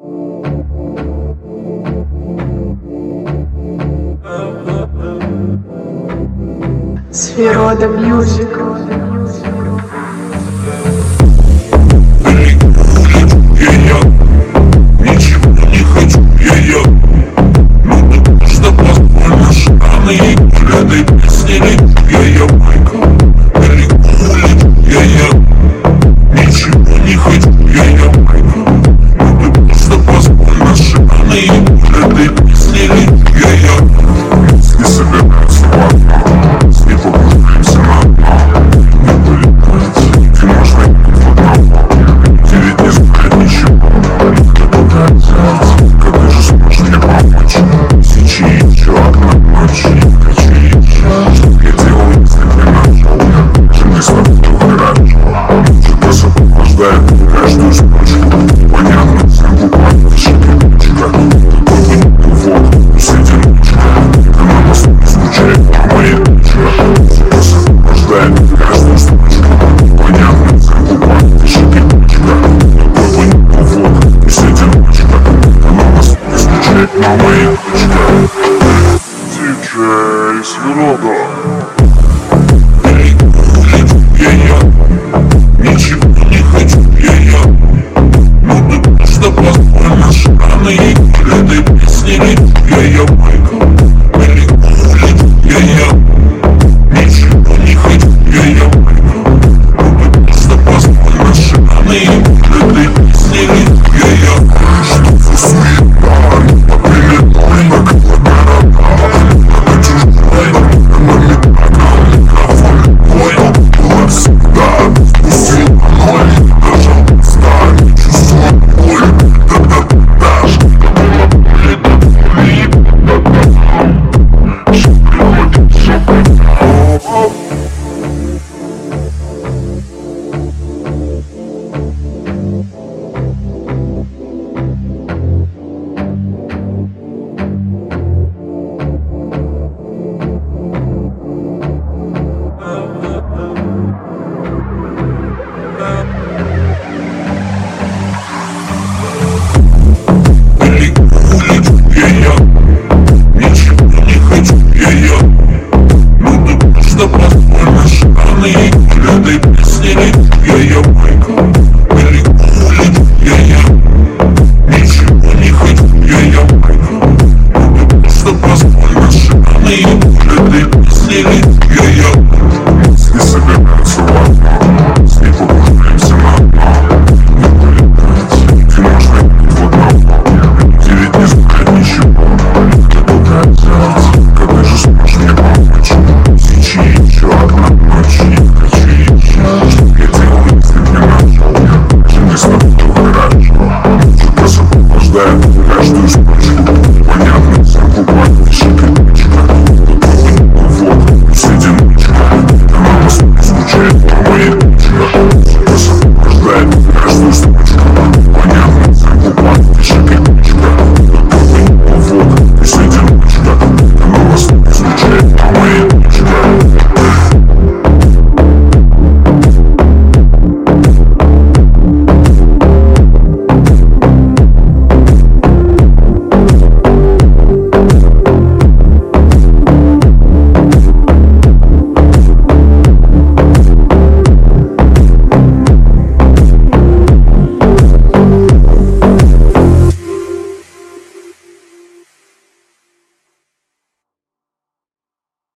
Сферода Мьюзик. Ничего не хочу я. Ну ты просто позволишь, рано и этой песни лечу я Майкл. Далеко лечу я. Ничего не хочу я Майкл. Ну ты просто позволишь, рано и этой песни лечу я. Если собираются в одно, с ней погружаемся на дно. Не вылетать, ты можно не в одного. Ты ведь не знает ничего. Как ты же сможешь мне помочь? Сейчас одна ночь, не хочу еще. Что я делал, если бы нашел? Что мы с тобой хорошо? Что-то сопровождает каждую строчку. Понятно, всем буквально в шаге. Такой бы не вот, с этим ручка. Она нас не случает, а моя ручка. Что-то сопровождает каждую строчку. Понятно, всем буквально в шаге. Такой бы не вот, с этим ручка. Она нас не случает, а моя ручка. Диджей Сферода. Ничего не хочу я. Ну ты просто позволишь, рано и этой песни лечу я Майкл.